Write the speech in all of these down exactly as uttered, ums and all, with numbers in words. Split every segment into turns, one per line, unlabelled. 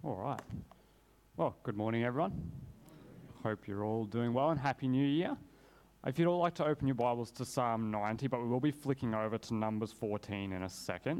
All right. Well, good morning, everyone. Hope you're all doing well and Happy New Year. If you'd all like to open your Bibles to Psalm ninety, but we will be flicking over to Numbers fourteen in a second.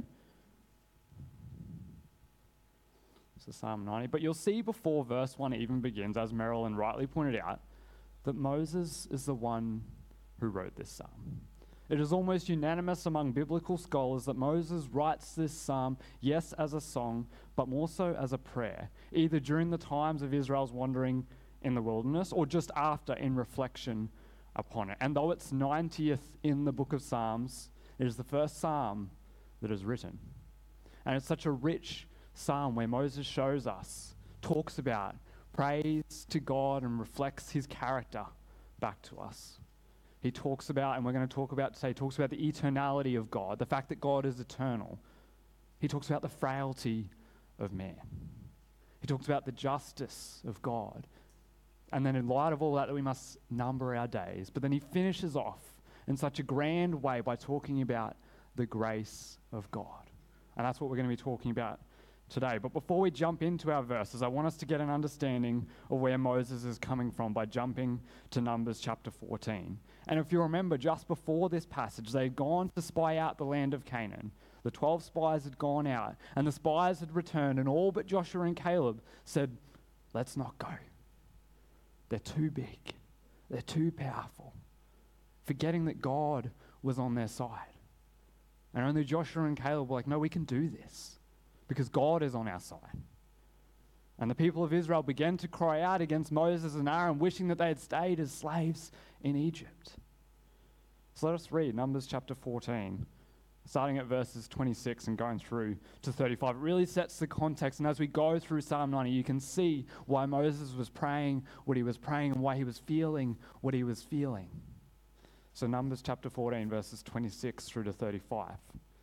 So Psalm ninety. But you'll see before verse one even begins, as Marilyn rightly pointed out, that Moses is the one who wrote this psalm. It is almost unanimous among biblical scholars that Moses writes this psalm, yes, as a song, but more so as a prayer, either during the times of Israel's wandering in the wilderness or just after in reflection upon it. And though it's ninetieth in the book of Psalms, it is the first psalm that is written. And it's such a rich psalm where Moses shows us, talks about, prays to God and reflects his character back to us. He talks about, and we're going to talk about today, talks about the eternality of God, the fact that God is eternal. He talks about the frailty of man. He talks about the justice of God. And then in light of all that, that we must number our days. But then he finishes off in such a grand way by talking about the grace of God. And that's what we're going to be talking about today. But before we jump into our verses, I want us to get an understanding of where Moses is coming from by jumping to Numbers chapter fourteen. And if you remember, just before this passage, they had gone to spy out the land of Canaan. The twelve spies had gone out, and the spies had returned, and all but Joshua and Caleb said, let's not go. They're too big. They're too powerful. Forgetting that God was on their side. And only Joshua and Caleb were like, no, we can do this because God is on our side. And the people of Israel began to cry out against Moses and Aaron, wishing that they had stayed as slaves in Egypt. So let us read Numbers chapter fourteen, starting at verses twenty-six and going through to thirty-five. It really sets the context, and as we go through Psalm ninety, you can see why Moses was praying what he was praying and why he was feeling what he was feeling. So Numbers chapter fourteen, verses twenty-six through to thirty-five.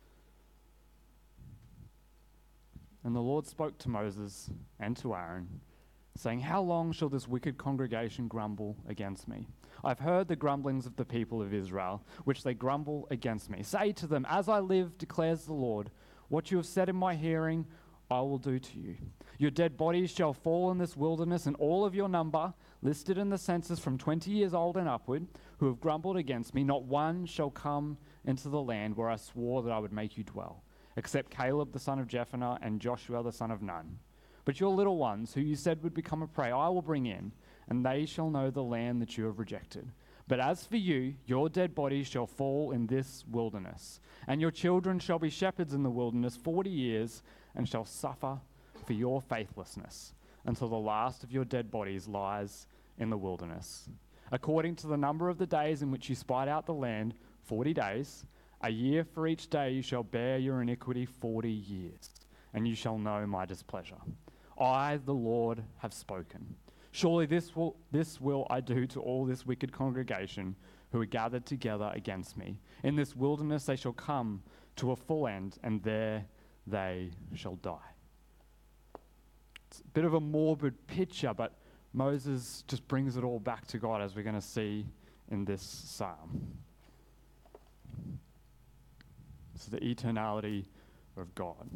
And the Lord spoke to Moses and to Aaron, saying, how long shall this wicked congregation grumble against me? I've heard the grumblings of the people of Israel, which they grumble against me. Say to them, as I live, declares the Lord, what you have said in my hearing, I will do to you. Your dead bodies shall fall in this wilderness, and all of your number, listed in the census from twenty years old and upward, who have grumbled against me, not one shall come into the land where I swore that I would make you dwell, except Caleb the son of Jephunneh and Joshua the son of Nun. But your little ones, who you said would become a prey, I will bring in, and they shall know the land that you have rejected. But as for you, your dead bodies shall fall in this wilderness, and your children shall be shepherds in the wilderness forty years, and shall suffer for your faithlessness, until the last of your dead bodies lies in the wilderness. According to the number of the days in which you spied out the land, forty days, a year for each day you shall bear your iniquity forty years, and you shall know my displeasure. I, the Lord, have spoken. Surely this will, this will I do to all this wicked congregation who are gathered together against me. In this wilderness they shall come to a full end, and there they shall die. It's a bit of a morbid picture, but Moses just brings it all back to God, as we're going to see in this psalm. It's the eternality of God.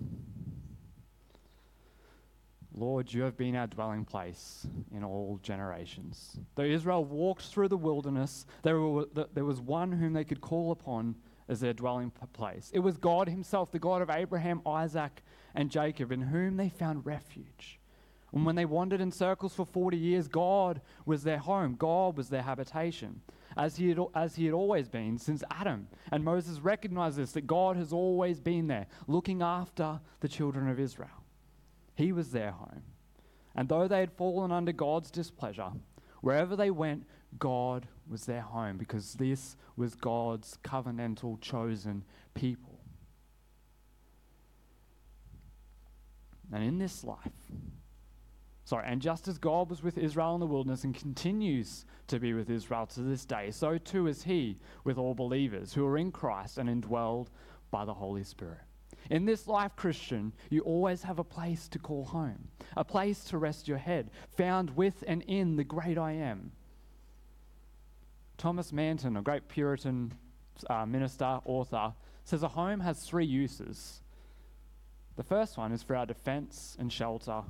Lord, you have been our dwelling place in all generations. Though Israel walked through the wilderness, there, were, there was one whom they could call upon as their dwelling place. It was God himself, the God of Abraham, Isaac, and Jacob, in whom they found refuge. And when they wandered in circles for forty years, God was their home. God was their habitation, as he had, as he had always been since Adam. And Moses recognized this, that God has always been there, looking after the children of Israel. He was their home. And though they had fallen under God's displeasure, wherever they went, God was their home, because this was God's covenantal chosen people. And in this life, sorry, and just as God was with Israel in the wilderness and continues to be with Israel to this day, so too is he with all believers who are in Christ and indwelled by the Holy Spirit. In this life, Christian, you always have a place to call home, a place to rest your head, found with and in the great I Am. Thomas Manton, a great Puritan uh, minister, author, says a home has three uses. The first one is for our defense and shelter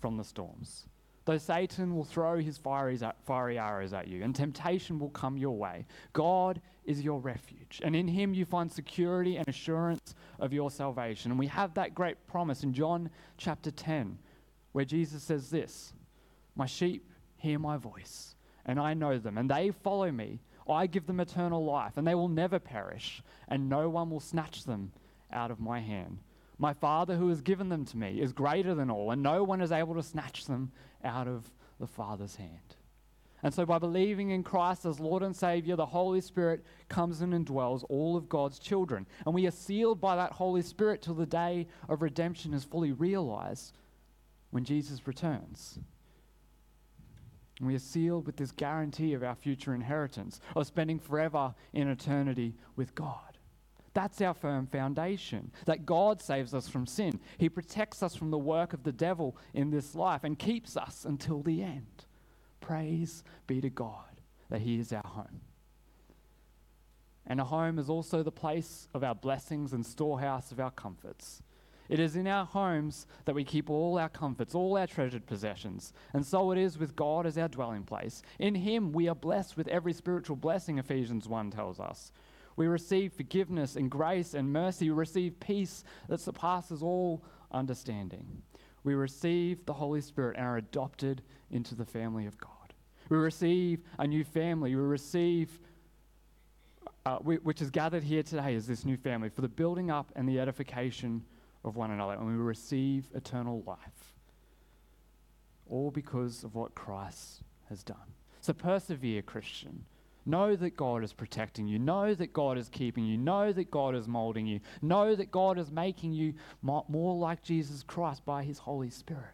from the storms. Though Satan will throw his fiery, fiery arrows at you and temptation will come your way, God is your refuge. And in him you find security and assurance of your salvation. And we have that great promise in John chapter ten, where Jesus says this, "My sheep hear my voice, and I know them, and they follow me. I give them eternal life, and they will never perish, and no one will snatch them out of my hand. My Father who has given them to me is greater than all, and no one is able to snatch them out of the Father's hand." And so by believing in Christ as Lord and Savior, the Holy Spirit comes in and dwells all of God's children. And we are sealed by that Holy Spirit till the day of redemption is fully realized when Jesus returns. And we are sealed with this guarantee of our future inheritance, of spending forever in eternity with God. That's our firm foundation, that God saves us from sin. He protects us from the work of the devil in this life and keeps us until the end. Praise be to God that he is our home. And a home is also the place of our blessings and storehouse of our comforts. It is in our homes that we keep all our comforts, all our treasured possessions. And so it is with God as our dwelling place. In him we are blessed with every spiritual blessing, Ephesians one tells us. We receive forgiveness and grace and mercy. We receive peace that surpasses all understanding. We receive the Holy Spirit and are adopted into the family of God. We receive a new family. We receive, uh, we, which is gathered here today as this new family for the building up and the edification of one another. And we receive eternal life. All because of what Christ has done. So persevere, Christian. Know that God is protecting you. Know that God is keeping you. Know that God is molding you. Know that God is making you more like Jesus Christ by his Holy Spirit.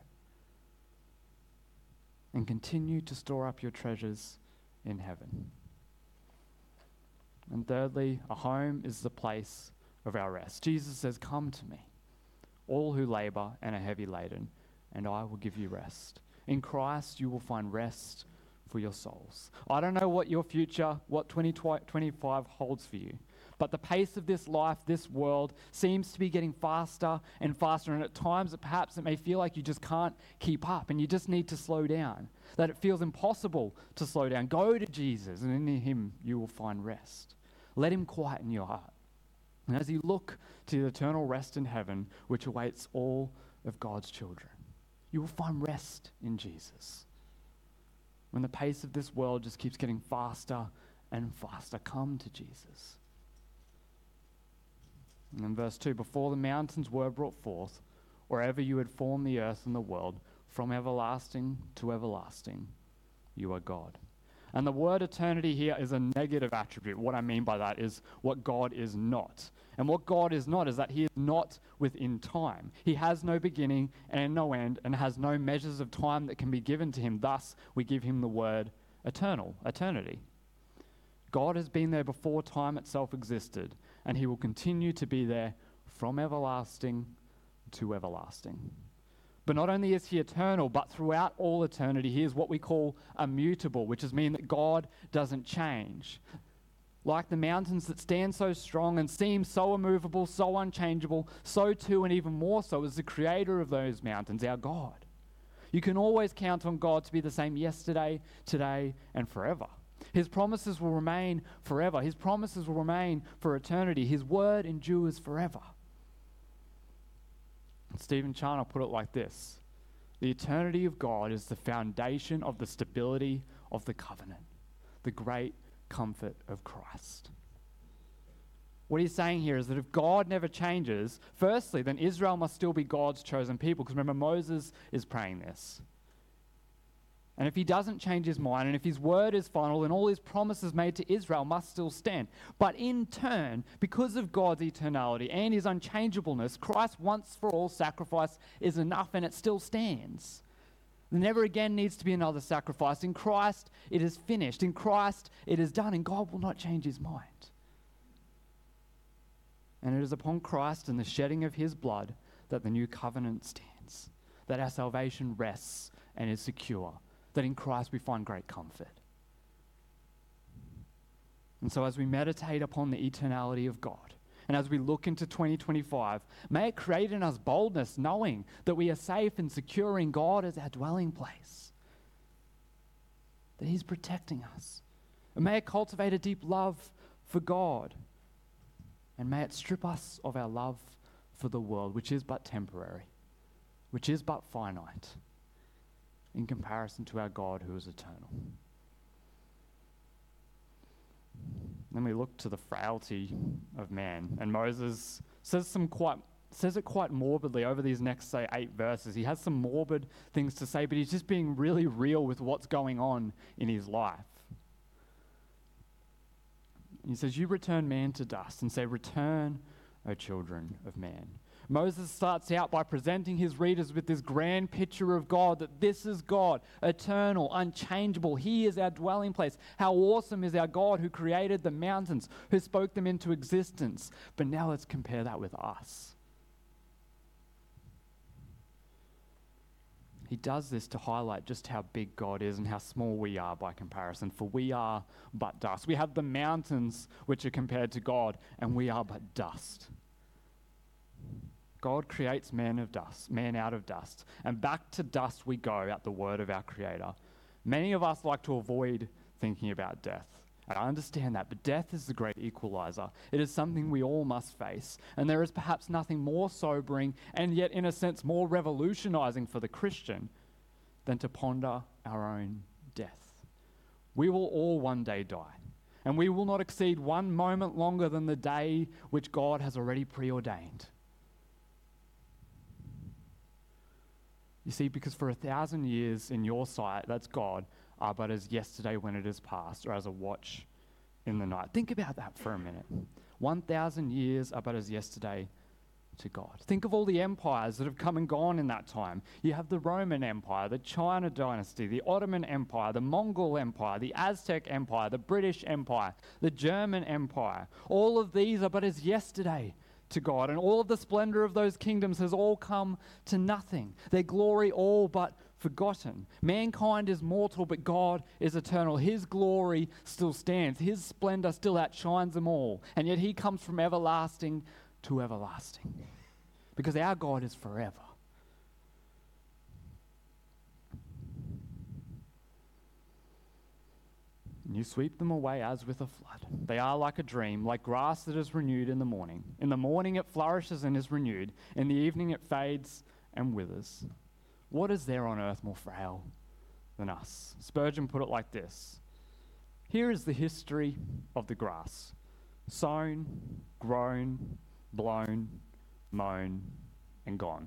And continue to store up your treasures in heaven. And thirdly, a home is the place of our rest. Jesus says, "Come to me, all who labor and are heavy laden, and I will give you rest." In Christ, you will find rest for your souls. I don't know what your future, what twenty twenty-five holds for you, but the pace of this life, this world, seems to be getting faster and faster, and at times perhaps it may feel like you just can't keep up and you just need to slow down, that it feels impossible to slow down. Go to Jesus, and in him you will find rest. Let him quieten your heart. And as you look to the eternal rest in heaven, which awaits all of God's children, you will find rest in Jesus. When the pace of this world just keeps getting faster and faster, come to Jesus. And in verse two, "Before the mountains were brought forth, or ever you had formed the earth and the world, from everlasting to everlasting, you are God." And the word eternity here is a negative attribute. What I mean by that is what God is not. And what God is not is that he is not within time. He has no beginning and no end and has no measures of time that can be given to him. Thus, we give him the word eternal, eternity. God has been there before time itself existed, and he will continue to be there from everlasting to everlasting. But not only is he eternal, but throughout all eternity, he is what we call immutable, which is mean that God doesn't change. Like the mountains that stand so strong and seem so immovable, so unchangeable, so too and even more so is the creator of those mountains, our God. You can always count on God to be the same yesterday, today, and forever. His promises will remain forever. His promises will remain for eternity. His word endures forever. Stephen Charnock put it like this: the eternity of God is the foundation of the stability of the covenant, the great comfort of Christ. What he's saying here is that if God never changes, firstly, then Israel must still be God's chosen people, because remember, Moses is praying this. And if he doesn't change his mind, and if his word is final, then all his promises made to Israel must still stand. But in turn, because of God's eternality and his unchangeableness, Christ's once for all sacrifice is enough, and it still stands. There never again needs to be another sacrifice. In Christ, it is finished. In Christ, it is done, and God will not change his mind. And it is upon Christ and the shedding of his blood that the new covenant stands, that our salvation rests and is secure, that in Christ we find great comfort. And so as we meditate upon the eternality of God, And as we look into twenty twenty-five, may it create in us boldness, knowing that we are safe and secure in God as our dwelling place, that He's protecting us. And may it cultivate a deep love for God. And may it strip us of our love for the world, which is but temporary, which is but finite, in comparison to our God who is eternal. Then we look to the frailty of man, and Moses says some quite says it quite morbidly over these next, say, eight verses. He has some morbid things to say, but he's just being really real with what's going on in his life. He says, "You return man to dust," and say, "Return, O children of man." Moses starts out by presenting his readers with this grand picture of God, that this is God, eternal, unchangeable. He is our dwelling place. How awesome is our God who created the mountains, who spoke them into existence. But now let's compare that with us. He does this to highlight just how big God is and how small we are by comparison, for we are but dust. We have the mountains which are compared to God, and we are but dust. God creates man of dust, man out of dust, and back to dust we go at the word of our Creator. Many of us like to avoid thinking about death. And I understand that, but death is the great equalizer. It is something we all must face, and there is perhaps nothing more sobering and yet in a sense more revolutionizing for the Christian than to ponder our own death. We will all one day die, and we will not exceed one moment longer than the day which God has already preordained. You see, because for a thousand years in your sight, that's God, are but as yesterday when it is past, or as a watch in the night. Think about that for a minute. One thousand years are but as yesterday to God. Think of all the empires that have come and gone in that time. You have the Roman Empire, the China dynasty, the Ottoman Empire, the Mongol Empire, the Aztec Empire, the British Empire, the German Empire. All of these are but as yesterday to God, and all of the splendor of those kingdoms has all come to nothing. Their glory all but forgotten. Mankind is mortal, but God is eternal. His glory still stands. His splendor still outshines them all. And yet He comes from everlasting to everlasting, because our God is forever. And you sweep them away as with a flood. They are like a dream, like grass that is renewed in the morning. In the morning it flourishes and is renewed. In the evening it fades and withers. What is there on earth more frail than us? Spurgeon put it like this: here is the history of the grass. Sown, grown, blown, mown, and gone.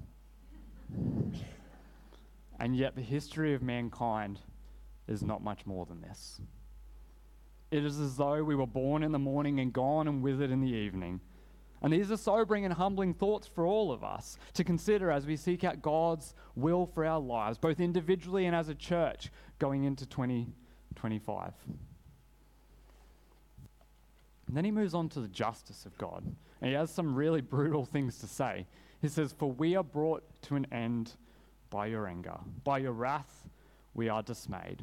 And yet the history of mankind is not much more than this. It is as though we were born in the morning and gone and withered in the evening. And these are sobering and humbling thoughts for all of us to consider as we seek out God's will for our lives, both individually and as a church, going into twenty twenty-five. And then he moves on to the justice of God. And he has some really brutal things to say. He says, "For we are brought to an end by your anger. By your wrath we are dismayed."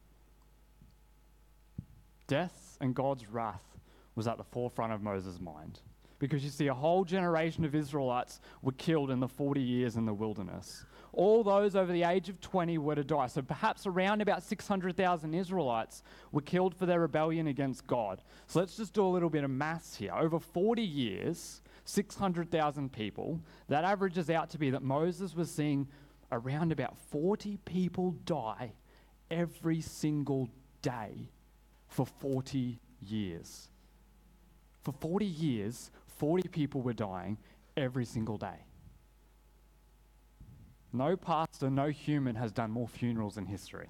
Death and God's wrath was at the forefront of Moses' mind. Because you see, a whole generation of Israelites were killed in the forty years in the wilderness. All those over the age of twenty were to die. So perhaps around about six hundred thousand Israelites were killed for their rebellion against God. So let's just do a little bit of maths here. Over forty years, six hundred thousand people, that averages out to be that Moses was seeing around about forty people die every single day for forty years. For forty years, forty people were dying every single day. No pastor, no human has done more funerals in history.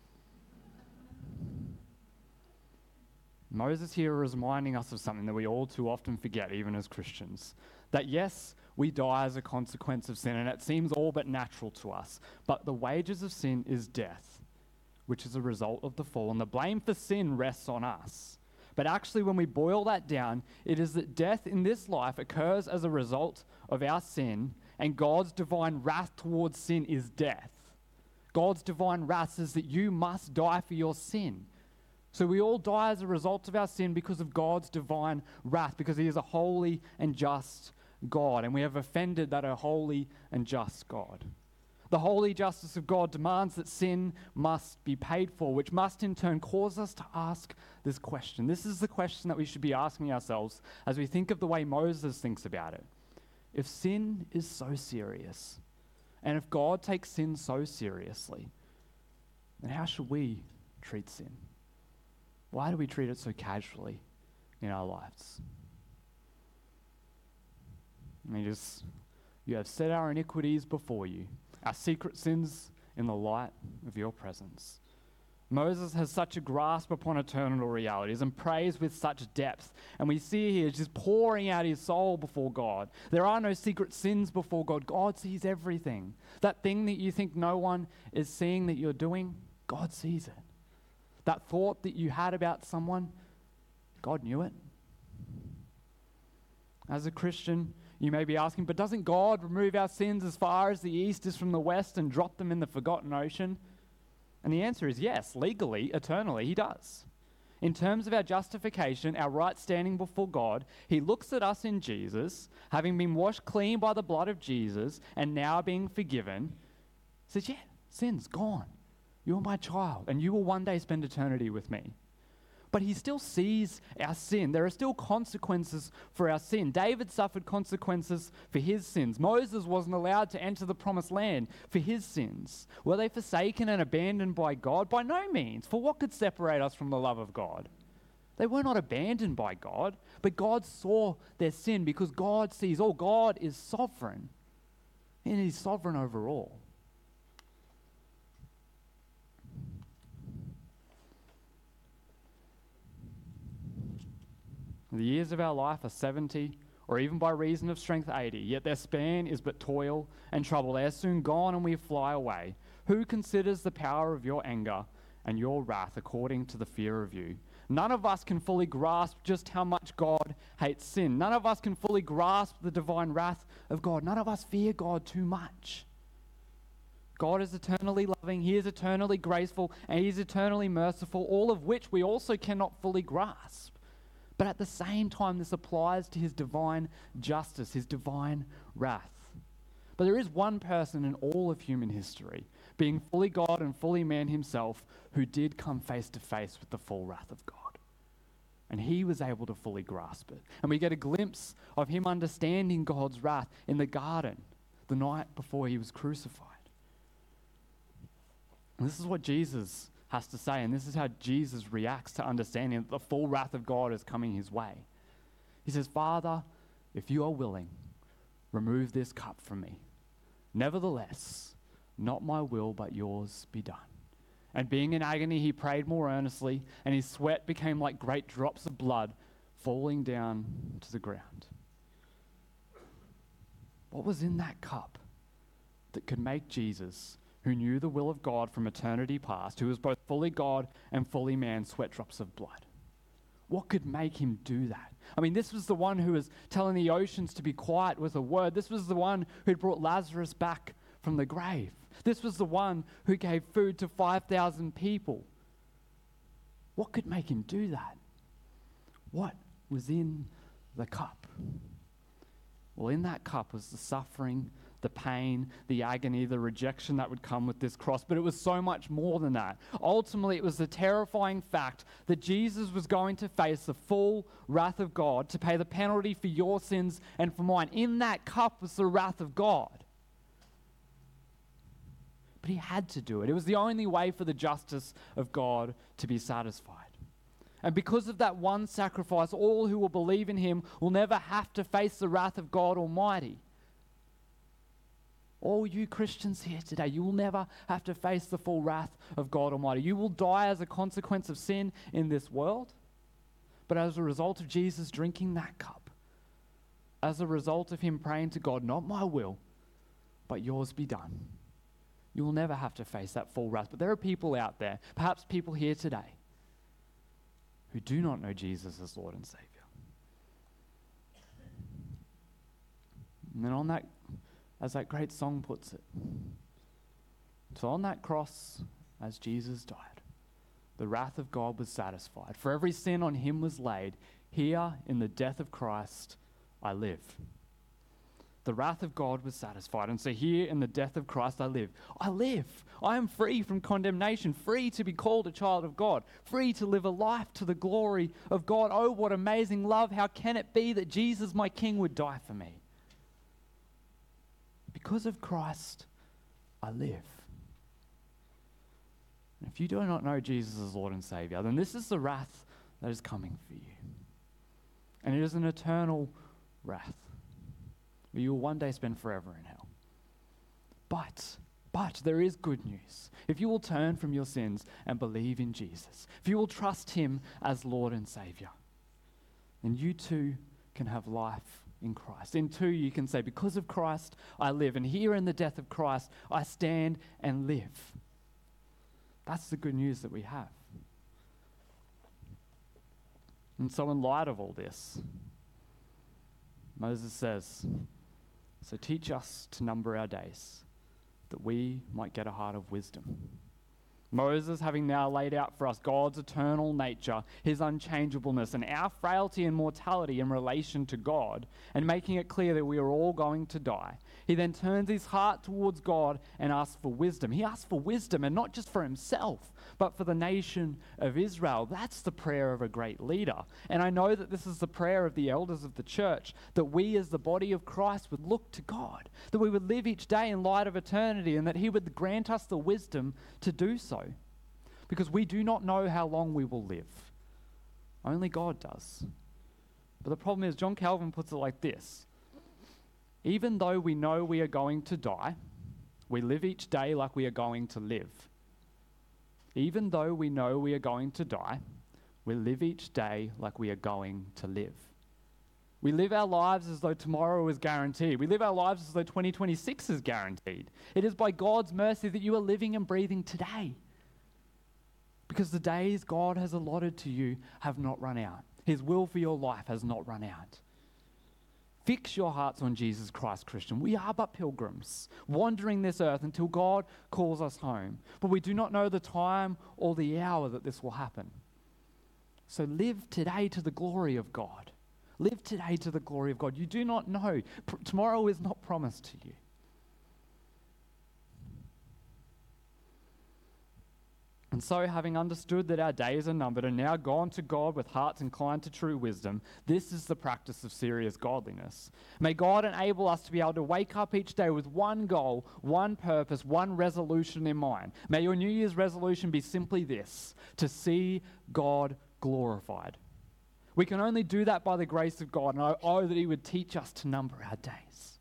Moses here is reminding us of something that we all too often forget, even as Christians. That yes, we die as a consequence of sin, and it seems all but natural to us. But the wages of sin is death, which is a result of the fall. And the blame for sin rests on us. But actually, when we boil that down, it is that death in this life occurs as a result of our sin, and God's divine wrath towards sin is death. God's divine wrath says that you must die for your sin. So we all die as a result of our sin because of God's divine wrath, because he is a holy and just God, and we have offended that a holy and just God. The holy justice of God demands that sin must be paid for, which must in turn cause us to ask this question. This is the question that we should be asking ourselves as we think of the way Moses thinks about it. If sin is so serious, and if God takes sin so seriously, then how should we treat sin? Why do we treat it so casually in our lives? I mean, just, you have set our iniquities before you, our secret sins in the light of your presence. Moses has such a grasp upon eternal realities and prays with such depth. And we see here just pouring out his soul before God. There are no secret sins before God. God sees everything. That thing that you think no one is seeing that you're doing, God sees it. That thought that you had about someone, God knew it. As a Christian, you may be asking, but doesn't God remove our sins as far as the east is from the west and drop them in the forgotten ocean? And the answer is yes, legally, eternally, he does. In terms of our justification, our right standing before God, he looks at us in Jesus, having been washed clean by the blood of Jesus and now being forgiven, says, yeah, sin's gone. You're my child, and you will one day spend eternity with me. But he still sees our sin. There are still consequences for our sin. David suffered consequences for his sins. Moses wasn't allowed to enter the promised land for his sins. Were they forsaken and abandoned by God? By no means. For what could separate us from the love of God? They were not abandoned by God, but God saw their sin because God sees all. God is sovereign, and he's sovereign over all. The years of our life are seventy, or even by reason of strength eighty, yet their span is but toil and trouble. They are soon gone and we fly away. Who considers the power of your anger and your wrath according to the fear of you? None of us can fully grasp just how much God hates sin. None of us can fully grasp the divine wrath of God. None of us fear God too much. God is eternally loving, he is eternally graceful, and he is eternally merciful, all of which we also cannot fully grasp. But at the same time, this applies to his divine justice, his divine wrath. But there is one person in all of human history, being fully God and fully man himself, who did come face to face with the full wrath of God. And he was able to fully grasp it. And we get a glimpse of him understanding God's wrath in the garden the night before he was crucified. And this is what Jesus has to say, and this is how Jesus reacts to understanding that the full wrath of God is coming his way. He says, Father, if you are willing, remove this cup from me. Nevertheless, not my will, but yours be done. And being in agony, he prayed more earnestly, and his sweat became like great drops of blood falling down to the ground. What was in that cup that could make Jesus, who knew the will of God from eternity past, who was both fully God and fully man, sweat drops of blood? What could make him do that? I mean, this was the one who was telling the oceans to be quiet with a word. This was the one who'd brought Lazarus back from the grave. This was the one who gave food to five thousand people. What could make him do that? What was in the cup? Well, in that cup was the suffering, the pain, the agony, the rejection that would come with this cross. But it was so much more than that. Ultimately, it was the terrifying fact that Jesus was going to face the full wrath of God to pay the penalty for your sins and for mine. In that cup was the wrath of God. But he had to do it. It was the only way for the justice of God to be satisfied. And because of that one sacrifice, all who will believe in him will never have to face the wrath of God Almighty. All you Christians here today, you will never have to face the full wrath of God Almighty. You will die as a consequence of sin in this world, but as a result of Jesus drinking that cup, as a result of him praying to God, not my will, but yours be done, you will never have to face that full wrath. But there are people out there, perhaps people here today, who do not know Jesus as Lord and Savior. And then on that, as that great song puts it, so on that cross, as Jesus died, the wrath of God was satisfied. For every sin on him was laid. Here, in the death of Christ, I live. The wrath of God was satisfied. And so here, in the death of Christ, I live. I live. I am free from condemnation, free to be called a child of God, free to live a life to the glory of God. Oh, what amazing love. How can it be that Jesus, my King, would die for me? Because of Christ, I live. And if you do not know Jesus as Lord and Savior, then this is the wrath that is coming for you. And it is an eternal wrath, where you will one day spend forever in hell. But, but there is good news. If you will turn from your sins and believe in Jesus, if you will trust him as Lord and Savior, then you too can have life in Christ. In two, you can say, because of Christ, I live. And here in the death of Christ, I stand and live. That's the good news that we have. And so in light of all this, Moses says, so teach us to number our days, that we might get a heart of wisdom. Moses, having now laid out for us God's eternal nature, his unchangeableness, and our frailty and mortality in relation to God, and making it clear that we are all going to die, he then turns his heart towards God and asks for wisdom. He asks for wisdom, and not just for himself, but for the nation of Israel. That's the prayer of a great leader. And I know that this is the prayer of the elders of the church, that we as the body of Christ would look to God, that we would live each day in light of eternity, and that he would grant us the wisdom to do so. Because we do not know how long we will live. Only God does. But the problem is, John Calvin puts it like this: even though we know we are going to die, we live each day like we are going to live. Even though we know we are going to die, we live each day like we are going to live. We live our lives as though tomorrow is guaranteed. We live our lives as though twenty twenty-six is guaranteed. It is by God's mercy that you are living and breathing today. Because the days God has allotted to you have not run out. His will for your life has not run out. Fix your hearts on Jesus Christ, Christian. We are but pilgrims, wandering this earth until God calls us home. But we do not know the time or the hour that this will happen. So live today to the glory of God. Live today to the glory of God. You do not know. P- tomorrow is not promised to you. And so, having understood that our days are numbered and now gone to God with hearts inclined to true wisdom, this is the practice of serious godliness. May God enable us to be able to wake up each day with one goal, one purpose, one resolution in mind. May your New Year's resolution be simply this: to see God glorified. We can only do that by the grace of God, and I owe that he would teach us to number our days.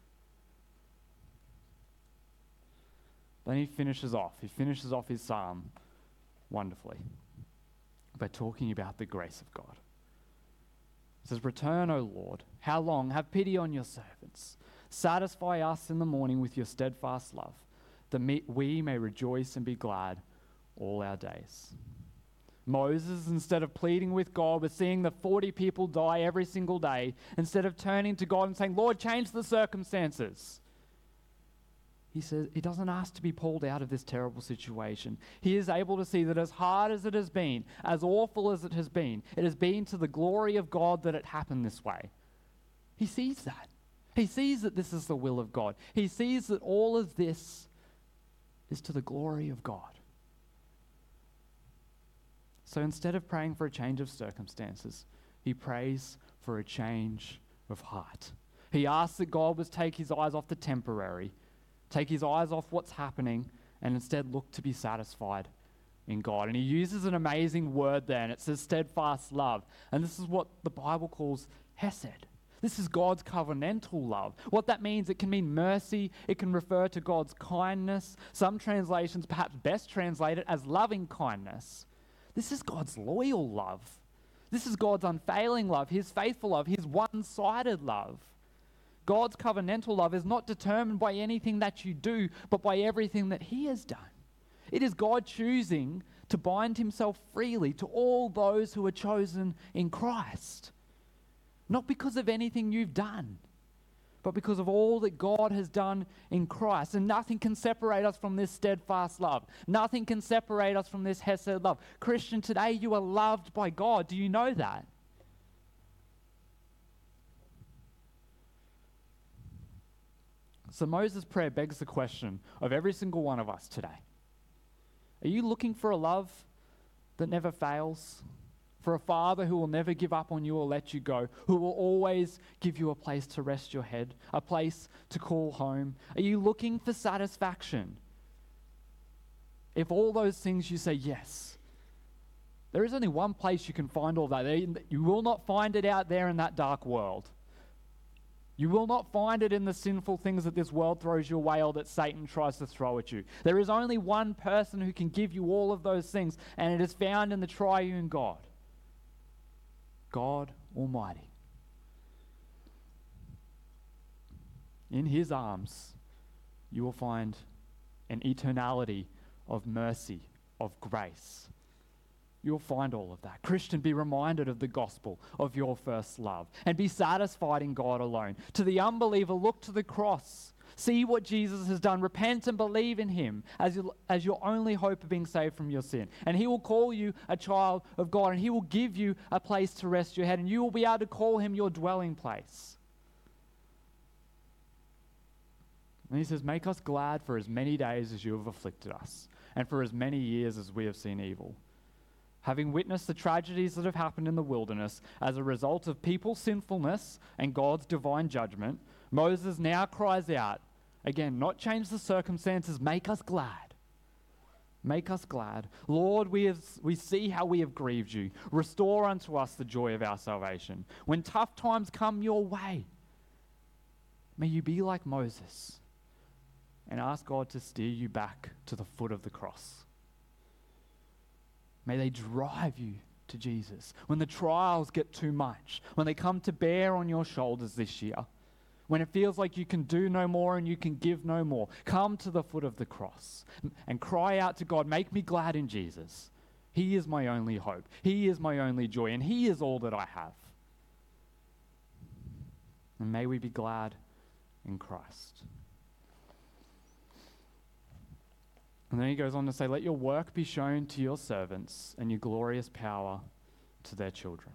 Then he finishes off. He finishes off his psalm wonderfully by talking about the grace of God. He says, "Return, O Lord. How long? Have pity on your servants. Satisfy us in the morning with your steadfast love, that we may rejoice and be glad all our days." Moses, instead of pleading with God, with seeing the forty people die every single day, instead of turning to God and saying, "Lord, change the circumstances," he says he doesn't ask to be pulled out of this terrible situation. He is able to see that as hard as it has been, as awful as it has been, it has been to the glory of God that it happened this way. He sees that. He sees that this is the will of God. He sees that all of this is to the glory of God. So instead of praying for a change of circumstances, he prays for a change of heart. He asks that God would take his eyes off the temporary, take his eyes off what's happening, and instead look to be satisfied in God. And he uses an amazing word there, and it says steadfast love. And this is what the Bible calls hesed. This is God's covenantal love. What that means, it can mean mercy. It can refer to God's kindness. Some translations perhaps best translate it as loving kindness. This is God's loyal love. This is God's unfailing love, his faithful love, his one-sided love. God's covenantal love is not determined by anything that you do, but by everything that he has done. It is God choosing to bind himself freely to all those who are chosen in Christ. Not because of anything you've done, but because of all that God has done in Christ. And nothing can separate us from this steadfast love. Nothing can separate us from this Hesed love. Christian, today you are loved by God. Do you know that? So Moses' prayer begs the question of every single one of us today. Are you looking for a love that never fails? For a father who will never give up on you or let you go, who will always give you a place to rest your head, a place to call home? Are you looking for satisfaction? If all those things you say yes, there is only one place you can find all that. You will not find it out there in that dark world. You will not find it in the sinful things that this world throws your way or that Satan tries to throw at you. There is only one person who can give you all of those things, and it is found in the triune God. God Almighty. In His arms, you will find an eternality of mercy, of grace. You'll find all of that. Christian, be reminded of the gospel, of your first love, and be satisfied in God alone. To the unbeliever, look to the cross. See what Jesus has done. Repent and believe in Him as, your, as your only hope of being saved from your sin. And He will call you a child of God, and He will give you a place to rest your head, and you will be able to call Him your dwelling place. And He says, make us glad for as many days as you have afflicted us, and for as many years as we have seen evil. Having witnessed the tragedies that have happened in the wilderness as a result of people's sinfulness and God's divine judgment, Moses now cries out, again, not change the circumstances, make us glad. Make us glad. Lord, we, have, we see how we have grieved you. Restore unto us the joy of our salvation. When tough times come your way, may you be like Moses and ask God to steer you back to the foot of the cross. May they drive you to Jesus. When the trials get too much, when they come to bear on your shoulders this year, when it feels like you can do no more and you can give no more, come to the foot of the cross and cry out to God, make me glad in Jesus. He is my only hope. He is my only joy, and He is all that I have. And may we be glad in Christ. And then he goes on to say, let your work be shown to your servants and your glorious power to their children.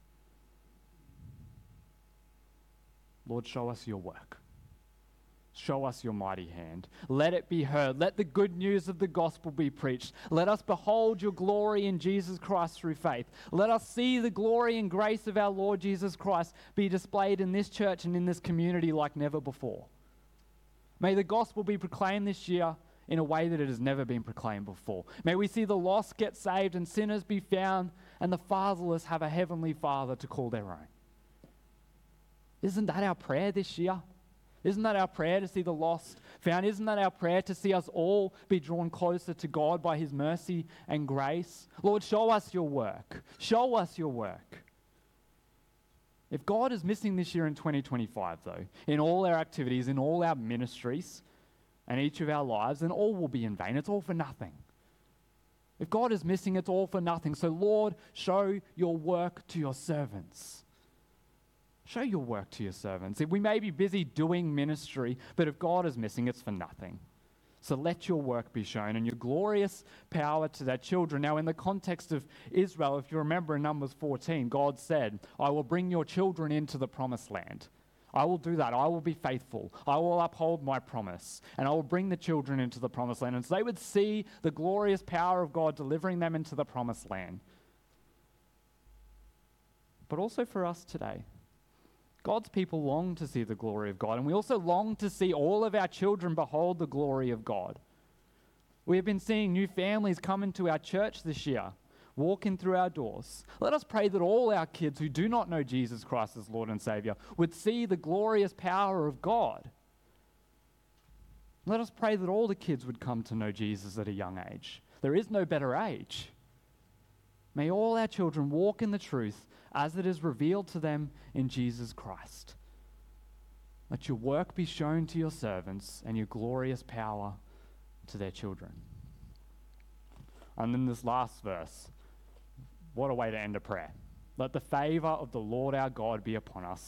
Lord, show us your work. Show us your mighty hand. Let it be heard. Let the good news of the gospel be preached. Let us behold your glory in Jesus Christ through faith. Let us see the glory and grace of our Lord Jesus Christ be displayed in this church and in this community like never before. May the gospel be proclaimed this year in a way that it has never been proclaimed before. May we see the lost get saved and sinners be found, and the fatherless have a heavenly Father to call their own. Isn't that our prayer this year? Isn't that our prayer to see the lost found? Isn't that our prayer to see us all be drawn closer to God by His mercy and grace? Lord, show us your work. Show us your work. If God is missing this year in twenty twenty-five, though, in all our activities, in all our ministries, and each of our lives, then all will be in vain. It's all for nothing. If God is missing, it's all for nothing. So Lord, show your work to your servants. Show your work to your servants. If we may be busy doing ministry, but if God is missing, it's for nothing. So let your work be shown and your glorious power to their children. Now, in the context of Israel, if you remember in Numbers fourteen, God said, I will bring your children into the promised land. I will do that. I will be faithful. I will uphold my promise. And I will bring the children into the promised land. And so they would see the glorious power of God delivering them into the promised land. But also for us today, God's people long to see the glory of God. And we also long to see all of our children behold the glory of God. We have been seeing new families come into our church this year, walking through our doors. Let us pray that all our kids who do not know Jesus Christ as Lord and Savior would see the glorious power of God. Let us pray that all the kids would come to know Jesus at a young age. There is no better age. May all our children walk in the truth as it is revealed to them in Jesus Christ. Let your work be shown to your servants and your glorious power to their children. And then this last verse, what a way to end a prayer. Let the favor of the Lord our God be upon us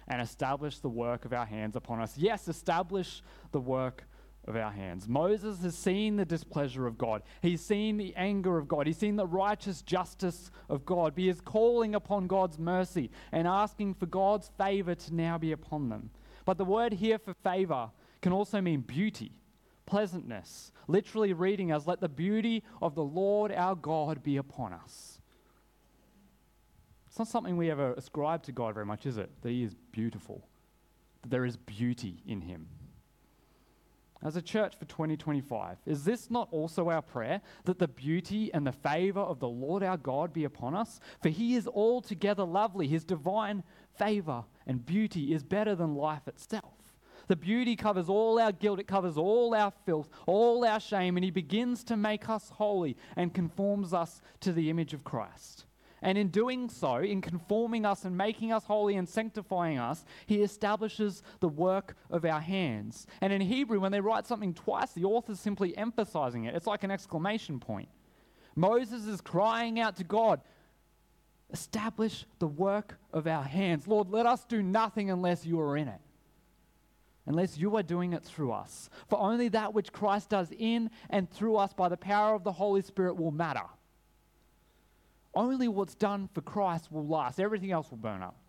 and establish the work of our hands upon us. Yes, establish the work of our hands. Moses has seen the displeasure of God. He's seen the anger of God. He's seen the righteous justice of God. He is calling upon God's mercy and asking for God's favor to now be upon them. But the word here for favor can also mean beauty, pleasantness. Literally reading as, let the beauty of the Lord our God be upon us. It's not something we ever ascribe to God very much, is it? That he is beautiful, that there is beauty in him. As a church for twenty twenty-five, is this not also our prayer, that the beauty and the favor of the Lord our God be upon us? For he is altogether lovely. His divine favor and beauty is better than life itself. The beauty covers all our guilt, it covers all our filth, all our shame, and he begins to make us holy and conforms us to the image of Christ. And in doing so, in conforming us and making us holy and sanctifying us, he establishes the work of our hands. And in Hebrew, when they write something twice, the author's simply emphasizing it. It's like an exclamation point. Moses is crying out to God, establish the work of our hands. Lord, let us do nothing unless you are in it, unless you are doing it through us. For only that which Christ does in and through us by the power of the Holy Spirit will matter. Only what's done for Christ will last. Everything else will burn up.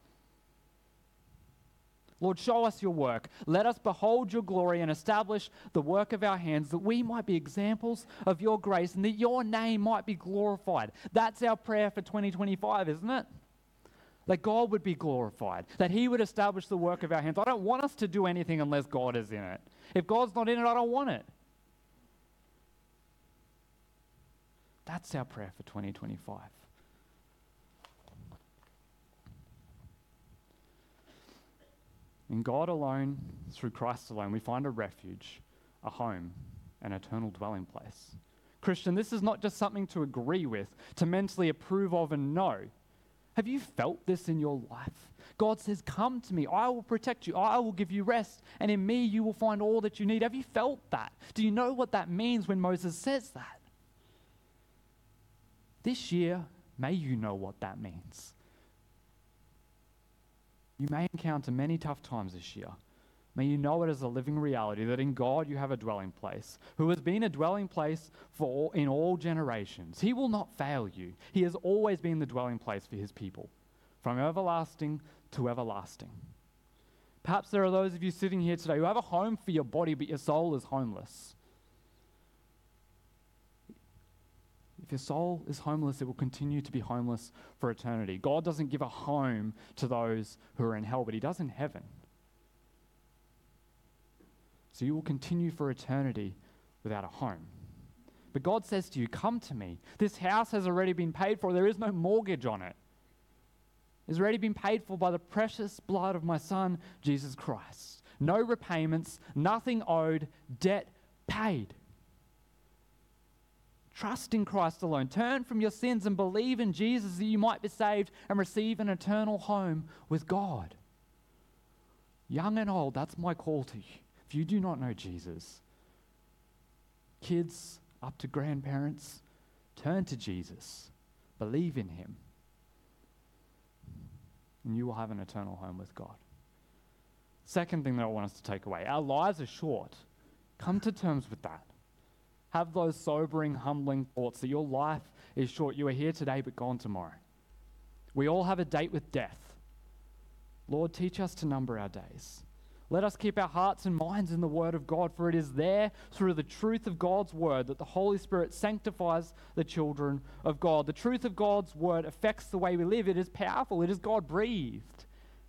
Lord, show us your work. Let us behold your glory and establish the work of our hands, that we might be examples of your grace and that your name might be glorified. That's our prayer for twenty twenty-five, isn't it? That God would be glorified, that he would establish the work of our hands. I don't want us to do anything unless God is in it. If God's not in it, I don't want it. That's our prayer for twenty twenty-five. In God alone, through Christ alone, we find a refuge, a home, an eternal dwelling place. Christian, this is not just something to agree with, to mentally approve of and know. Have you felt this in your life? God says, come to me, I will protect you, I will give you rest, and in me you will find all that you need. Have you felt that? Do you know what that means when Moses says that? This year, may you know what that means. You may encounter many tough times this year. May you know it as a living reality that in God you have a dwelling place, who has been a dwelling place for all, in all generations. He will not fail you. He has always been the dwelling place for his people, from everlasting to everlasting. Perhaps there are those of you sitting here today who have a home for your body, but your soul is homeless. If your soul is homeless, it will continue to be homeless for eternity. God doesn't give a home to those who are in hell, but he does in heaven. So you will continue for eternity without a home. But God says to you, come to me. This house has already been paid for. There is no mortgage on it. It's already been paid for by the precious blood of my Son, Jesus Christ. No repayments, nothing owed, debt paid. Trust in Christ alone. Turn from your sins and believe in Jesus that you might be saved and receive an eternal home with God. Young and old, that's my call to you. If you do not know Jesus, kids up to grandparents, turn to Jesus. Believe in him. And you will have an eternal home with God. Second thing that I want us to take away, our lives are short. Come to terms with that. Have those sobering, humbling thoughts that your life is short. You are here today, but gone tomorrow. We all have a date with death. Lord, teach us to number our days. Let us keep our hearts and minds in the Word of God, for it is there, through the truth of God's Word, that the Holy Spirit sanctifies the children of God. The truth of God's Word affects the way we live. It is powerful. It is God-breathed.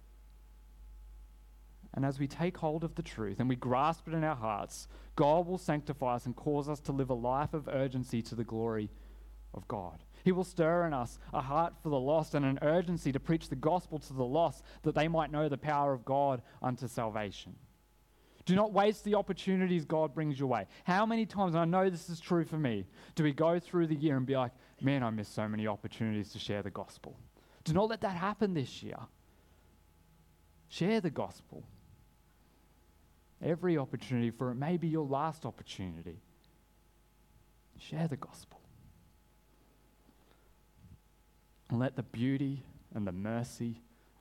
And as we take hold of the truth and we grasp it in our hearts, God will sanctify us and cause us to live a life of urgency to the glory of God. He will stir in us a heart for the lost and an urgency to preach the gospel to the lost, that they might know the power of God unto salvation. Do not waste the opportunities God brings your way. How many times, and I know this is true for me, do we go through the year and be like, man, I missed so many opportunities to share the gospel. Do not let that happen this year. Share the gospel. Every opportunity, for it may be your last opportunity. Share the gospel. And let the beauty and the mercy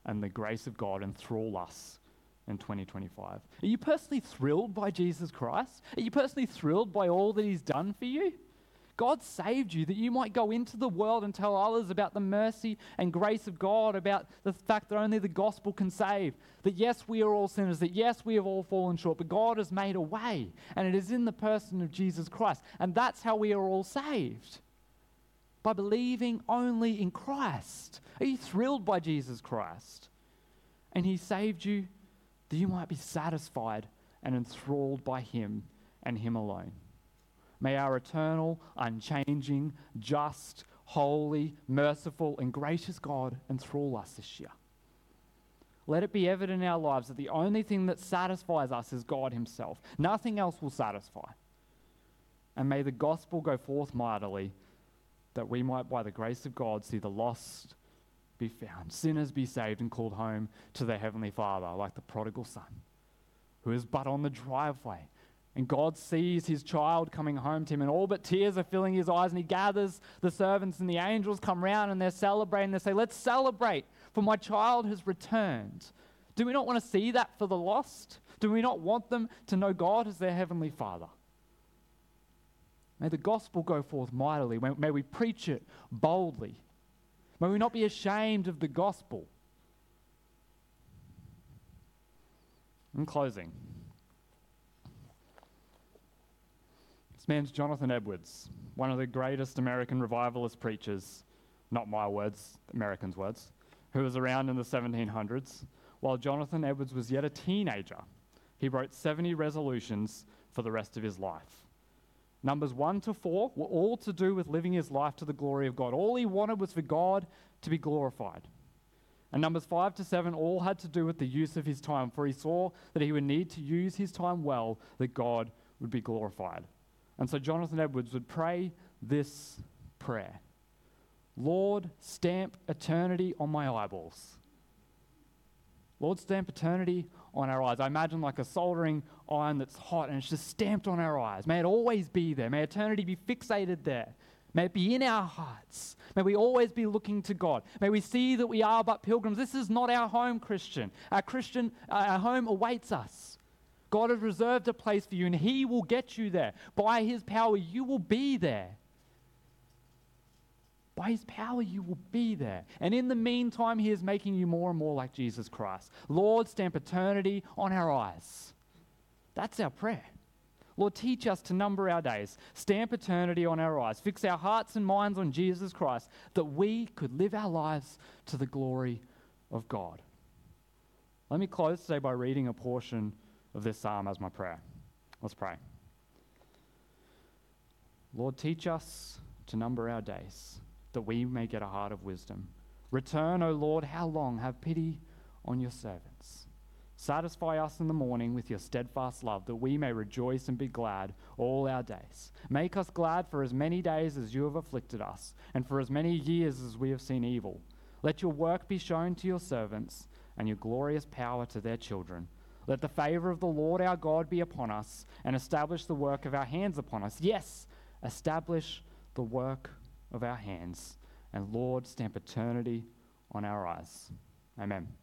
and the grace of God enthrall us in twenty twenty-five? Are you personally thrilled by Jesus Christ? Are you personally thrilled by all that he's done for you? God saved you that you might go into the world and tell others about the mercy and grace of God, about the fact that only the gospel can save. That yes, we are all sinners, that yes, we have all fallen short, but God has made a way, and it is in the person of Jesus Christ. And that's how we are all saved, by believing only in Christ. Are you thrilled by Jesus Christ? And he saved you that you might be satisfied and enthralled by him and him alone. May our eternal, unchanging, just, holy, merciful, and gracious God enthrall us this year. Let it be evident in our lives that the only thing that satisfies us is God himself. Nothing else will satisfy. And may the gospel go forth mightily, that we might, by the grace of God, see the lost be found, sinners be saved and called home to their heavenly Father, like the prodigal son, who is but on the driveway. And God sees his child coming home to him, and all but tears are filling his eyes, and he gathers the servants, and the angels come round, and they're celebrating. They say, let's celebrate, for my child has returned. Do we not want to see that for the lost? Do we not want them to know God as their heavenly Father? May the gospel go forth mightily. May, may we preach it boldly. May we not be ashamed of the gospel. In closing, this man's Jonathan Edwards, one of the greatest American revivalist preachers, not my words, Americans' words, who was around in the seventeen hundreds. While Jonathan Edwards was yet a teenager, he wrote seventy resolutions for the rest of his life. Numbers one to four were all to do with living his life to the glory of God. All he wanted was for God to be glorified. And numbers five to seven all had to do with the use of his time, for he saw that he would need to use his time well, that God would be glorified. And so Jonathan Edwards would pray this prayer: Lord, stamp eternity on my eyeballs. Lord, stamp eternity on our eyes. I imagine like a soldering iron that's hot and it's just stamped on our eyes. May it always be there. May eternity be fixated there. May it be in our hearts. May we always be looking to God. May we see that we are but pilgrims. This is not our home, Christian. Our Christian, uh, our home awaits us. God has reserved a place for you, and he will get you there. By his power, you will be there. By his power, you will be there. And in the meantime, he is making you more and more like Jesus Christ. Lord, stamp eternity on our eyes. That's our prayer. Lord, teach us to number our days. Stamp eternity on our eyes. Fix our hearts and minds on Jesus Christ, that we could live our lives to the glory of God. Let me close today by reading a portion of this psalm as my prayer. Let's pray. Lord, teach us to number our days, that we may get a heart of wisdom. Return, O Lord, how long? Have pity on your servants. Satisfy us in the morning with your steadfast love, that we may rejoice and be glad all our days. Make us glad for as many days as you have afflicted us, and for as many years as we have seen evil. Let your work be shown to your servants, and your glorious power to their children. Let the favor of the Lord our God be upon us, and establish the work of our hands upon us. Yes, establish the work of our hands. And Lord, stamp eternity on our eyes. Amen.